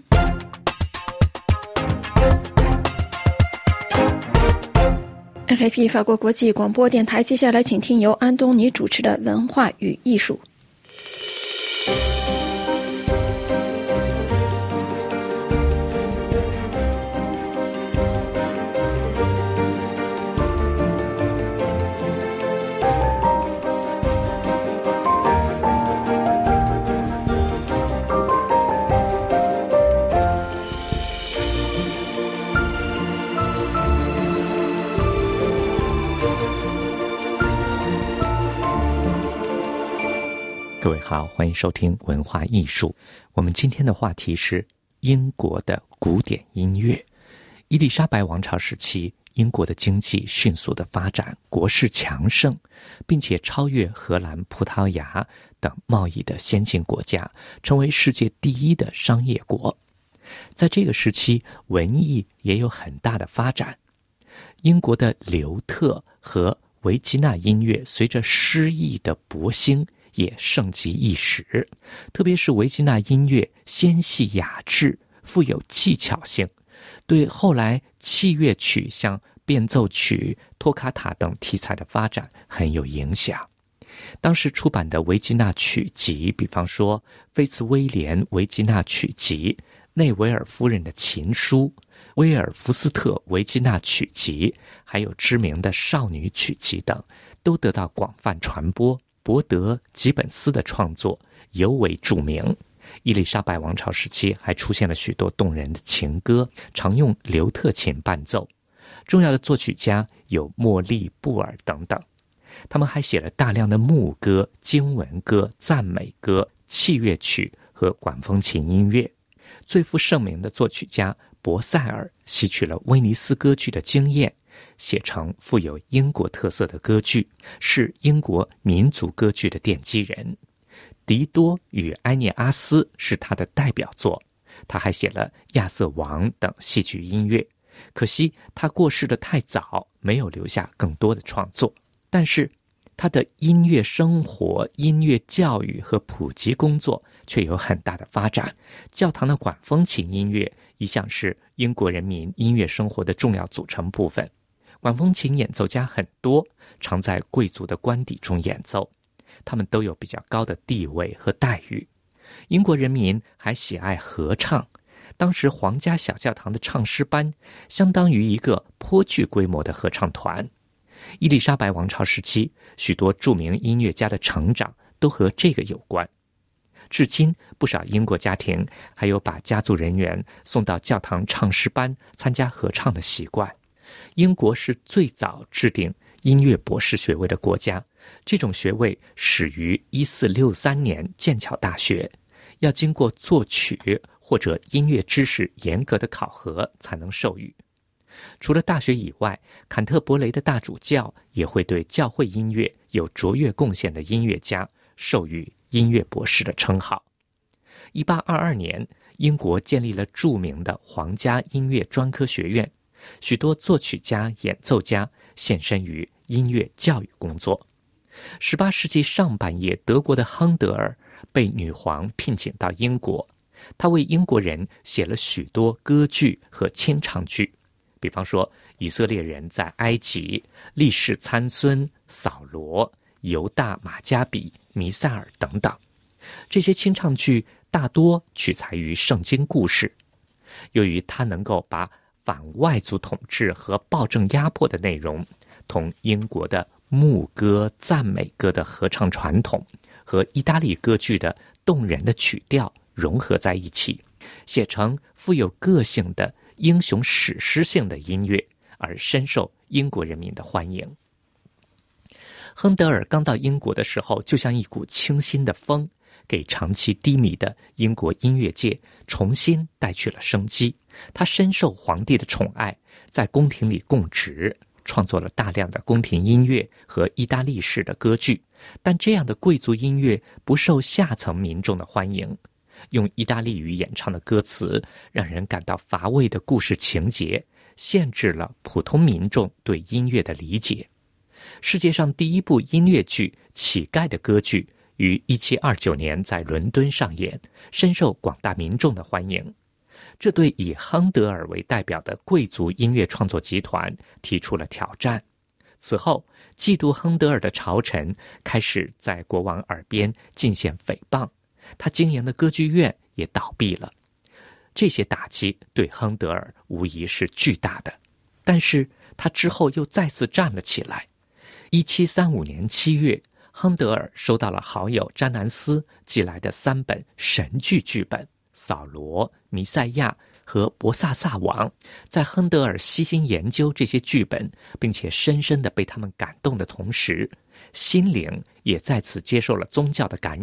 Speaker 1: R F I 法国国际广播电台，接下来请听由安东尼主持的文化与艺术。
Speaker 7: 各位好，欢迎收听文化艺术。我们今天的话题是英国的古典音乐。伊丽莎白王朝时期，英国的经济迅速的发展，国势强盛，并且超越荷兰、葡萄牙等贸易的先进国家，成为世界第一的商业国。在这个时期，文艺也有很大的发展。英国的刘特和维吉纳音乐随着诗意的勃兴也盛极一时，特别是维吉纳音乐纤细雅致，富有技巧性，对后来器乐曲像变奏曲、托卡塔等题材的发展很有影响。当时出版的维吉纳曲集，比方说菲茨威廉维吉纳曲集、内维尔夫人的琴书、威尔福斯特维吉纳曲集，还有知名的少女曲集等，都得到广泛传播。伯德、吉本斯的创作尤为著名。伊丽莎白王朝时期还出现了许多动人的情歌，常用刘特琴伴奏。重要的作曲家有莫利、布尔等等。他们还写了大量的牧歌、经文歌、赞美歌、器乐曲和管风琴音乐。最负盛名的作曲家博塞尔吸取了威尼斯歌剧的经验，写成富有英国特色的歌剧，是英国民族歌剧的奠基人。狄多与埃涅阿斯是他的代表作，他还写了亚瑟王等戏剧音乐。可惜他过世得太早，没有留下更多的创作。但是他的音乐生活、音乐教育和普及工作却有很大的发展。教堂的管风琴音乐一向是英国人民音乐生活的重要组成部分。管风琴演奏家很多，常在贵族的官邸中演奏，他们都有比较高的地位和待遇。英国人民还喜爱合唱，当时皇家小教堂的唱诗班相当于一个颇具规模的合唱团。伊丽莎白王朝时期，许多著名音乐家的成长都和这个有关。至今，不少英国家庭还有把家族人员送到教堂唱诗班参加合唱的习惯。英国是最早制定音乐博士学位的国家，这种学位始于一四六三年剑桥大学，要经过作曲或者音乐知识严格的考核才能授予。除了大学以外，坎特伯雷的大主教也会对教会音乐有卓越贡献的音乐家授予音乐博士的称号。一八二二年，英国建立了著名的皇家音乐专科学院，许多作曲家、演奏家献身于音乐教育工作。十八世纪上半叶，德国的亨德尔被女皇聘请到英国，他为英国人写了许多歌剧和清唱剧，比方说以色列人在埃及、历世参孙、扫罗、犹大马加比、弥赛尔等等。这些清唱剧大多取材于圣经故事。由于他能够把反外族统治和暴政压迫的内容同英国的牧歌、赞美歌的合唱传统和意大利歌剧的动人的曲调融合在一起，写成富有个性的英雄史诗性的音乐，而深受英国人民的欢迎。亨德尔刚到英国的时候，就像一股清新的风，给长期低迷的英国音乐界重新带去了生机。他深受皇帝的宠爱，在宫廷里供职，创作了大量的宫廷音乐和意大利式的歌剧。但这样的贵族音乐不受下层民众的欢迎，用意大利语演唱的歌词让人感到乏味的故事情节，限制了普通民众对音乐的理解。世界上第一部音乐剧《乞丐的歌剧》于一七二九年在伦敦上演，深受广大民众的欢迎。这对以亨德尔为代表的贵族音乐创作集团提出了挑战。此后，嫉妒亨德尔的朝臣开始在国王耳边进献诽谤，他经营的歌剧院也倒闭了。这些打击对亨德尔无疑是巨大的，但是他之后又再次站了起来。一七三五年七月，亨德尔收到了好友詹南斯寄来的三本神剧剧本《扫罗》、《弥赛亚》和《博萨萨王》。在亨德尔悉心研究这些剧本，并且深深地被他们感动的同时，心灵也再次接受了宗教的感染。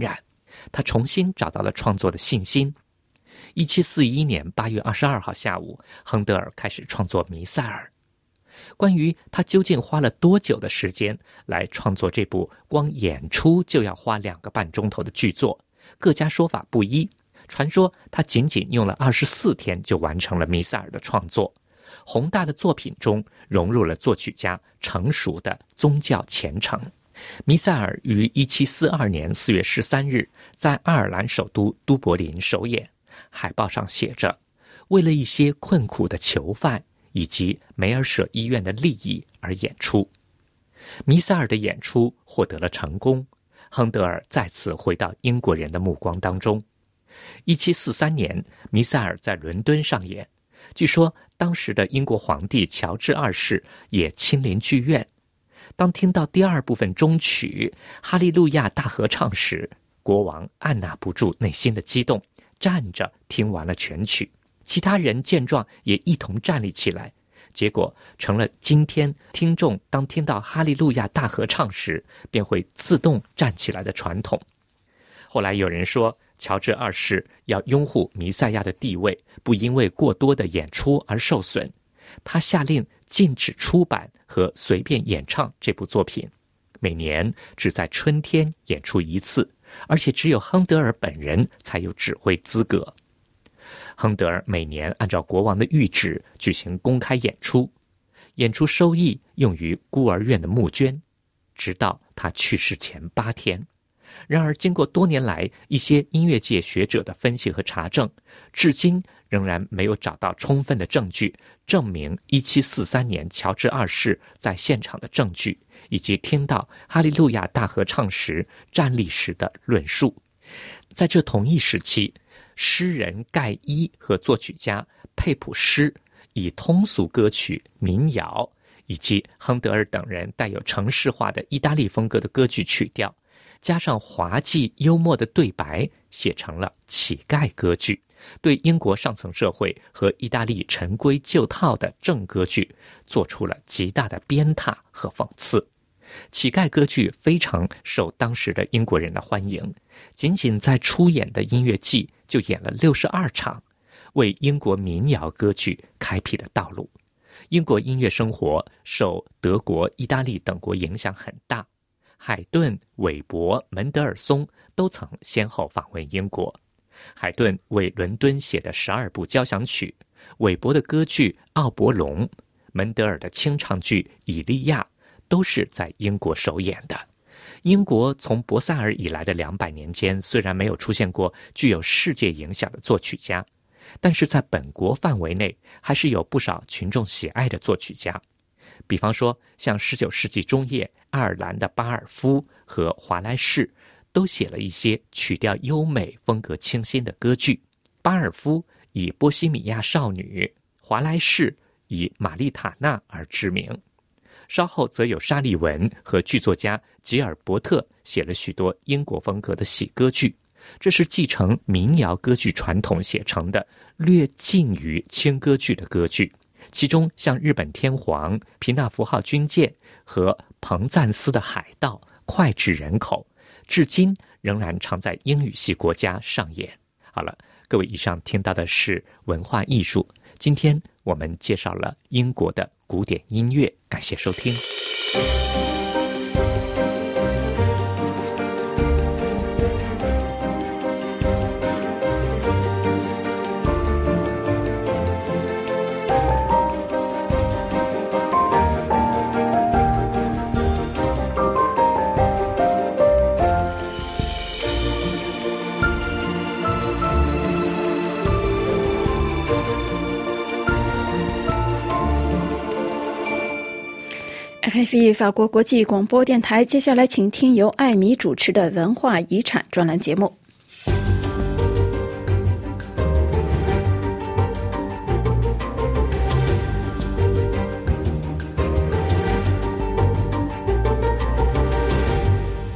Speaker 7: 他重新找到了创作的信心。一七四一年八月二十二号下午，亨德尔开始创作《弥赛尔》。关于他究竟花了多久的时间来创作这部光演出就要花两个半钟头的剧作，各家说法不一。传说他仅仅用了二十四天就完成了弥赛尔的创作。宏大的作品中融入了作曲家成熟的宗教虔诚。弥赛尔于一七四二年四月十三日在爱尔兰首都都柏林首演，海报上写着：为了一些困苦的囚犯以及梅尔舍医院的利益而演出。弥赛尔的演出获得了成功，亨德尔再次回到英国人的目光当中。一七四三年，弥赛尔在伦敦上演，据说当时的英国皇帝乔治二世也亲临剧院。当听到第二部分终曲《哈利路亚大合唱》时，国王按捺不住内心的激动，站着听完了全曲。其他人见状也一同站立起来，结果成了今天听众当听到哈利路亚大合唱时便会自动站起来的传统。后来有人说，乔治二世要拥护弥赛亚的地位不因为过多的演出而受损，他下令禁止出版和随便演唱这部作品，每年只在春天演出一次，而且只有亨德尔本人才有指挥资格。亨德尔每年按照国王的谕旨举行公开演出，演出收益用于孤儿院的募捐，直到他去世前八天。然而经过多年来一些音乐界学者的分析和查证，至今仍然没有找到充分的证据证明一七四三年乔治二世在现场的证据，以及听到哈利路亚大合唱时站立时的论述。在这同一时期，诗人盖伊和作曲家佩普施以通俗歌曲、民谣以及亨德尔等人带有城市化的意大利风格的歌剧曲调，加上滑稽幽默的对白，写成了乞丐歌剧，对英国上层社会和意大利陈规旧套的正歌剧做出了极大的鞭挞和讽刺。乞丐歌剧非常受当时的英国人的欢迎，仅仅在出演的音乐季就演了六十二场，为英国民谣歌剧开辟了道路。英国音乐生活受德国、意大利等国影响很大，海顿、韦伯、门德尔松都曾先后访问英国。海顿为伦敦写的十二部交响曲，韦伯的歌剧《奥伯龙》，门德尔的清唱剧《以利亚》都是在英国首演的。英国从博塞尔以来的两百年间，虽然没有出现过具有世界影响的作曲家，但是在本国范围内还是有不少群众喜爱的作曲家。比方说像十九世纪中叶爱尔兰的巴尔夫和华莱士都写了一些曲调优美、风格清新的歌剧。巴尔夫以《波西米亚少女》，华莱士以《玛丽塔纳》而知名。稍后则有沙利文和剧作家吉尔伯特写了许多英国风格的喜歌剧，这是继承民谣歌剧传统写成的略近于轻歌剧的歌剧。其中像日本天皇、皮纳福号军舰和彭赞斯的海盗脍炙人口，至今仍然常在英语系国家上演。好了，各位，以上听到的是文化艺术，今天我们介绍了英国的古典音乐，感谢收听。
Speaker 1: R F I 法国国际广播电台，接下来请听由艾米主持的文化遗产专栏节目。听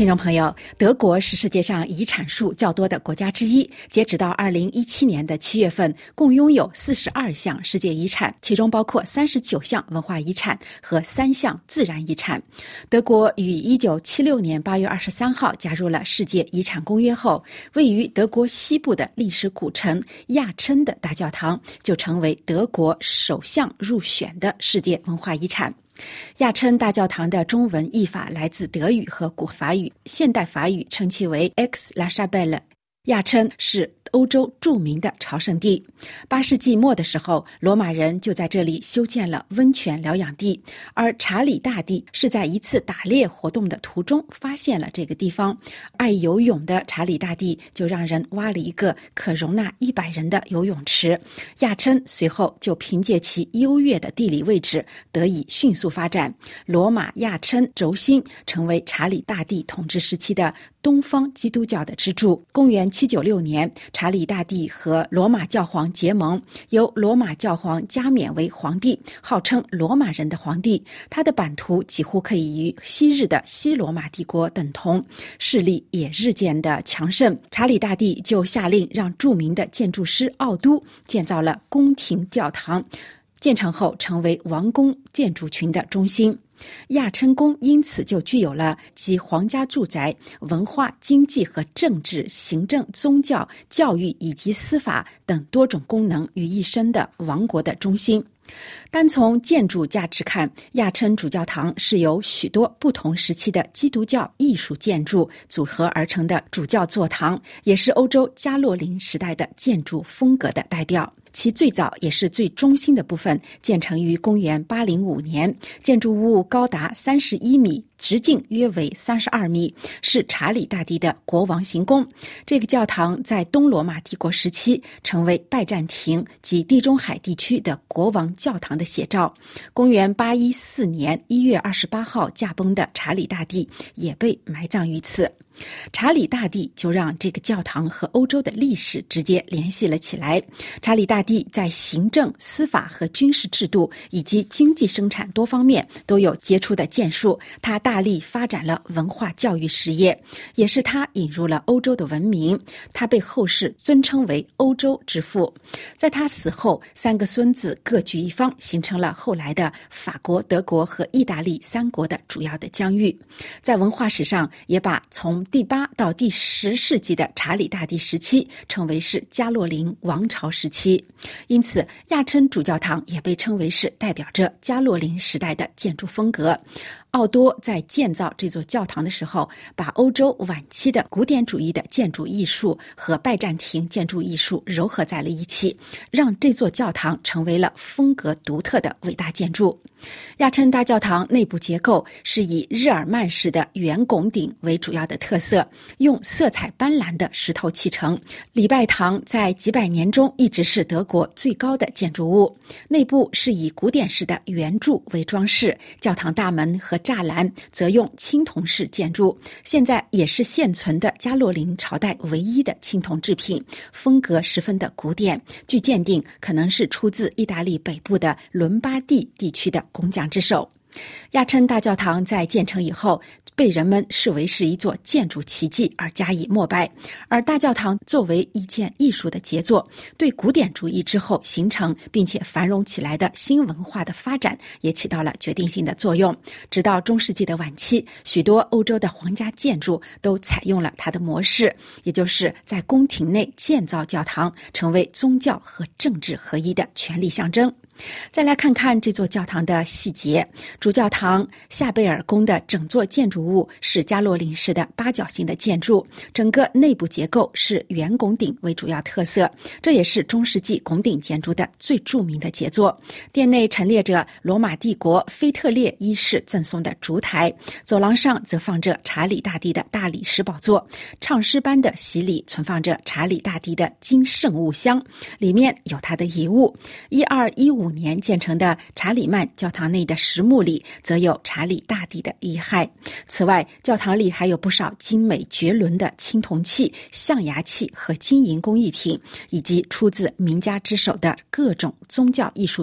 Speaker 8: 听众朋友，德国是世界上遗产数较多的国家之一。截止到二零一七年的七月份，共拥有四十二项世界遗产，其中包括三十九项文化遗产和三项自然遗产。德国于一九七六年八月二十三号加入了世界遗产公约后，位于德国西部的历史古城亚琛的大教堂就成为德国首项入选的世界文化遗产。亚琛大教堂的中文译法来自德语和古法语，现代法语称其为 Aix la Chapelle。亚琛是欧洲著名的朝圣地。八世纪末的时候，罗马人就在这里修建了温泉疗养地，而查理大帝是在一次打猎活动的途中发现了这个地方。爱游泳的查理大帝就让人挖了一个可容纳一百人的游泳池。亚琛随后就凭借其优越的地理位置得以迅速发展。罗马亚琛轴心成为查理大帝统治时期的东方基督教的支柱。公元七九六年，查理大帝和罗马教皇结盟，由罗马教皇加冕为皇帝，号称罗马人的皇帝。他的版图几乎可以与昔日的西罗马帝国等同，势力也日渐的强盛。查理大帝就下令让著名的建筑师奥都建造了宫廷教堂，建成后成为王宫建筑群的中心。亚琛宫因此就具有了集皇家住宅、文化、经济和政治、行政、宗教、教育以及司法等多种功能于一身的王国的中心。单从建筑价值看，亚琛主教堂是由许多不同时期的基督教艺术建筑组合而成的主教座堂，也是欧洲加洛林时代的建筑风格的代表。其最早也是最中心的部分建成于公元八零五年，建筑物高达三十一米，直径约为三十二米，是查理大帝的国王行宫。这个教堂在东罗马帝国时期成为拜占庭及地中海地区的国王教堂的写照。公元八一四年一月二十八号驾崩的查理大帝也被埋葬于此。查理大帝就让这个教堂和欧洲的历史直接联系了起来。查理大帝在行政、司法和军事制度以及经济生产多方面都有杰出的建树，他大力发展了文化教育事业，也是他引入了欧洲的文明。他被后世尊称为欧洲之父。在他死后，三个孙子各据一方，形成了后来的法国、德国和意大利三国的主要的疆域。在文化史上，也把从第八到第十世纪的查理大帝时期称为是加洛林王朝时期，因此亚琛主教堂也被称为是代表着加洛林时代的建筑风格。奥多在建造这座教堂的时候，把欧洲晚期的古典主义的建筑艺术和拜占庭建筑艺术糅合在了一起，让这座教堂成为了风格独特的伟大建筑。亚琛大教堂内部结构是以日耳曼式的圆拱顶为主要的特色，用色彩斑斓的石头砌成。礼拜堂在几百年中一直是德国最高的建筑物，内部是以古典式的圆柱为装饰，教堂大门和栅栏则用青铜式建筑，现在也是现存的加洛林朝代唯一的青铜制品，风格十分的古典。据鉴定，可能是出自意大利北部的伦巴第地区的工匠之手。亚琛大教堂在建成以后，被人们视为是一座建筑奇迹而加以膜拜，而大教堂作为一件艺术的杰作，对古典主义之后形成并且繁荣起来的新文化的发展也起到了决定性的作用。直到中世纪的晚期，许多欧洲的皇家建筑都采用了它的模式，也就是在宫廷内建造教堂，成为宗教和政治合一的权力象征。再来看看这座教堂的细节。主教堂夏贝尔宫的整座建筑物是加洛林式的八角形的建筑，整个内部结构是圆拱顶为主要特色，这也是中世纪拱顶建筑的最著名的杰作。殿内陈列着罗马帝国腓特烈一世赠送的烛台，走廊上则放着查理大帝的大理石宝座，唱诗班的席里存放着查理大帝的金圣物箱，里面有他的遗物。一二一五年建成的查理曼教堂内的石墓里则有查理大帝的遗骸。此外，教堂里还有不少精美绝伦的青铜器、象牙器和金银工艺品，以及出自名家之手的各种宗教艺术品。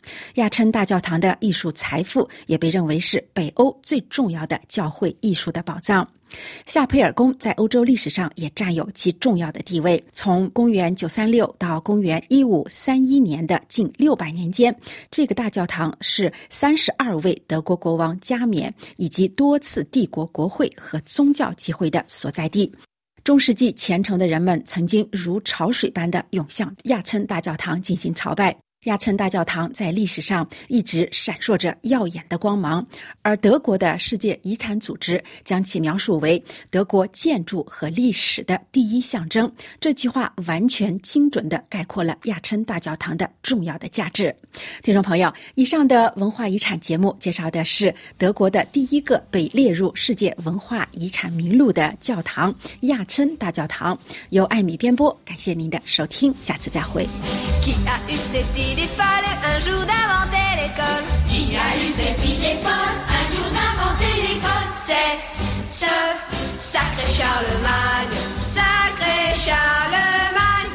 Speaker 8: 亚琛大教堂的艺术财富也被认为是北欧最重要的教会艺术的宝藏。夏佩尔宫在欧洲历史上也占有极重要的地位。从公元九三六到公元一五三一年的近六百年间，这个大教堂是三十二位德国国王加冕以及多次帝国国会和宗教集会的所在地。中世纪虔诚的人们曾经如潮水般的涌向亚琛大教堂进行朝拜。亚琛大教堂在历史上一直闪烁着耀眼的光芒，而德国的世界遗产组织将其描述为德国建筑和历史的第一象征。这句话完全精准地概括了亚琛大教堂的重要的价值。听众朋友，以上的文化遗产节目介绍的是德国的第一个被列入世界文化遗产名录的教堂——亚琛大教堂，由艾米编播。感谢您的收听，下次再会。
Speaker 9: Qui a eu cette idée folle un jour d'inventer l'école? Qui a eu cette idée folle un jour d'inventer l'école? C'est ce sacré Charlemagne, sacré Charlemagne.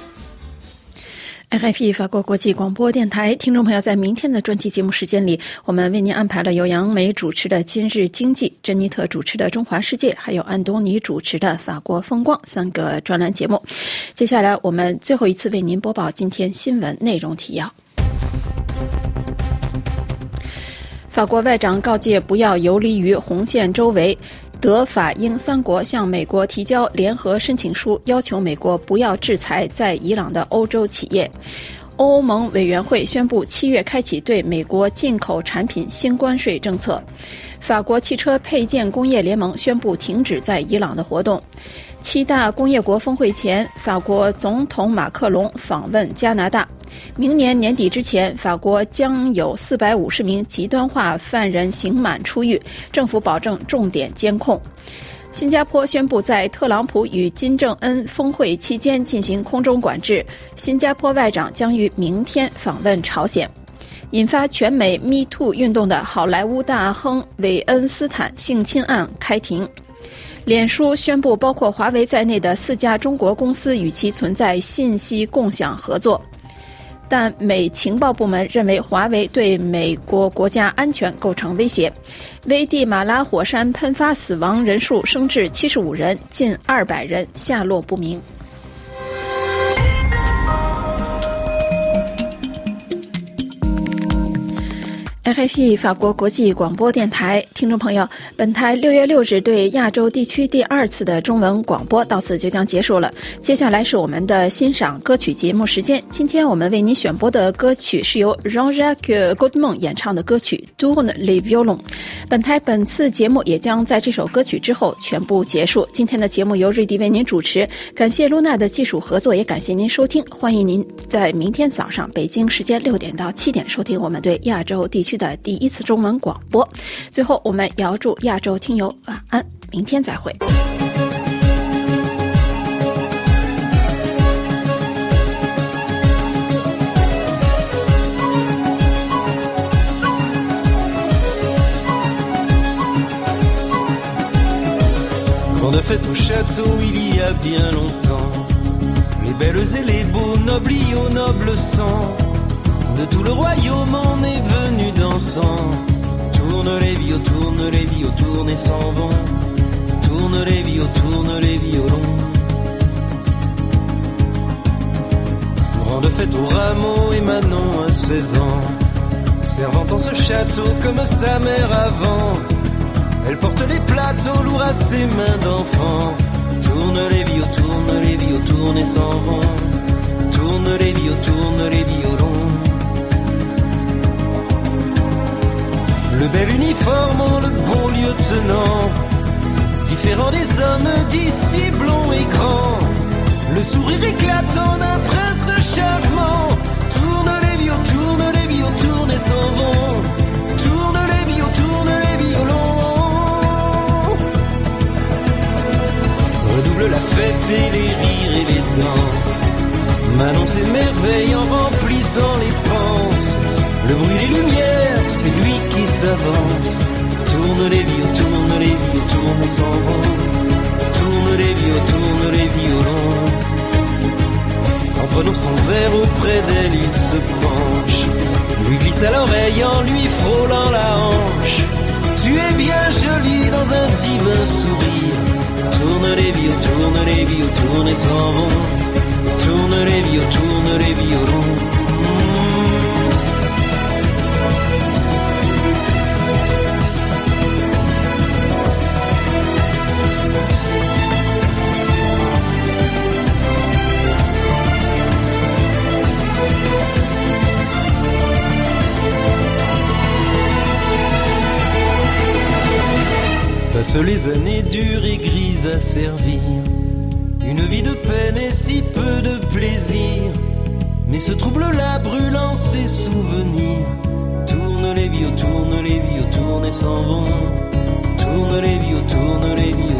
Speaker 1: R F I 法国国际广播电台听众朋友，在明天的专题节目时间里，我们为您安排了由杨梅主持的今日经济、珍妮特主持的中华世界，还有安东尼主持的法国风光三个专栏节目。接下来我们最后一次为您播报今天新闻内容提要。法国外长告诫不要游离于红线周围，德法英三国向美国提交联合申请书，要求美国不要制裁在伊朗的欧洲企业。欧盟委员会宣布七月开启对美国进口产品新关税政策。法国汽车配件工业联盟宣布停止在伊朗的活动。七大工业国峰会前，法国总统马克龙访问加拿大。明年年底之前，法国将有四百五十名极端化犯人刑满出狱，政府保证重点监控。新加坡宣布在特朗普与金正恩峰会期间进行空中管制，新加坡外长将于明天访问朝鲜。引发全美 Me Too 运动的好莱坞大亨韦恩斯坦性侵案开庭。脸书宣布包括华为在内的四家中国公司与其存在信息共享合作，但美情报部门认为华为对美国国家安全构成威胁。危地马拉火山喷发死亡人数升至七十五人，近二百人下落不明。R F I 法国国际广播电台听众朋友，本台六月六日对亚洲地区第二次的中文广播到此就将结束了。接下来是我们的欣赏歌曲节目时间。今天我们为您选播的歌曲是由 Jean-Jacques Goldman 演唱的歌曲 Tourne les violons。本台本次节目也将在这首歌曲之后全部结束。今天的节目由瑞迪为您主持，感谢露娜的技术合作，也感谢您收听。欢迎您在明天早上北京时间六点到七点收听我们对亚洲地区的第一次中文广播。最后我们也要祝亚洲听友晚安，明天再会。
Speaker 10: Grande fête au château il y a bien longtemps, les belles et les beaux nobles y au noble sang, de tout le royaume on est venu dansant. Tourne les violons, tourne les violons, tourne et s'en vont. Tourne les violons, tourne les violons. Grande fête au rameau et Manon à seize ans, servant en ce château comme sa mère avant. Elle porte les plateaux lourds à ses mains d'enfant. Tourne les violons, tourne les violons, tourne et s'en vont. Tourne les violons, tourne les violons. Le bel uniforme, le beau lieutenant, différent des hommes d'ici blonds et grands. Le sourire éclatant d'un prince charmant. Tourne les violons, tourne les violons, tourne et s'en vont. Tourne les violons, tourne les violons. Redouble la fête et les rires et les danses. Manon s'émerveille en remplissant les panses. Le bruit des lumières, c'est lui qui s'avance. Tourne les violons, tourne les violons, tourne et s'en vont. Tourne les violons, tourne les violons. En prenant son verre auprès d'elle, il se penche. lui glisse à l'oreille en lui frôlant la hanche. Tu es bien jolie dans un divin sourire. Tourne les vieux, tourne les vieux, tourne et s'en vont. Tourne les vieux, tourne les violons. Passent les années dures et grises à servir. Une vie de peine et si peu de plaisir. Mais ce trouble-là brûlant ses souvenirs. Tourne les vieux, tourne les vieux, tourne et s'en vont. Tourne les vieux, tourne les vieux.